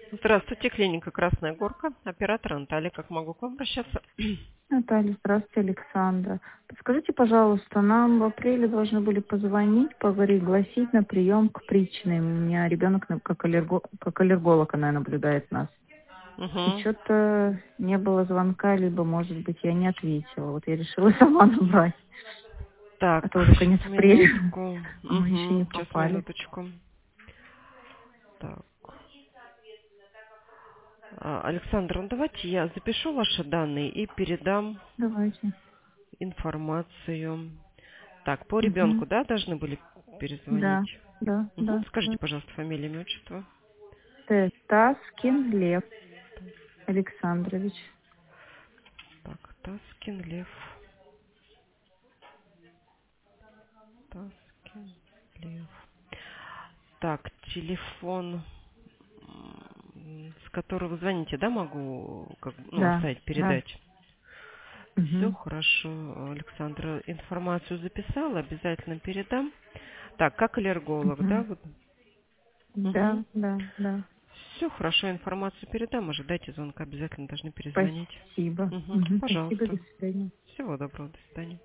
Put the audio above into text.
Здравствуйте, клиника «Красная Горка». Оператор Наталья. Как могу к вам обращаться? Наталья, здравствуйте, Александра. Подскажите, пожалуйста, нам в апреле должны были позвонить, пригласить на прием к Причиной. У меня ребенок как аллерголог, она наблюдает нас. И Угу. что-то не было звонка, либо, может быть, я не ответила. Вот я решила сама набрать. Так, А то уже конец сейчас апреля, минутку. а мы еще не Сейчас попали. минуточку. Так. Александр, ну давайте я запишу ваши данные и передам Давайте. информацию. Так, по Угу. ребенку, да, должны были Да, перезвонить? да, Угу. да, Скажите, да. пожалуйста, фамилия, имя, отчество. Таскин Лев Александрович. Так, Таскин Лев. Таскин Лев. Так, телефон, с которого вы звоните, да, могу Да, оставить, да. передать? Все Угу. хорошо, Александра. Информацию записала, обязательно передам. Так, как аллерголог, да? Угу. Вот. Да, да, да. Все хорошо, информацию передам. Ожидайте звонка, обязательно должны перезвонить. Спасибо. Угу. Мгм. Спасибо, до Пожалуйста. свидания. Всего доброго, до свидания.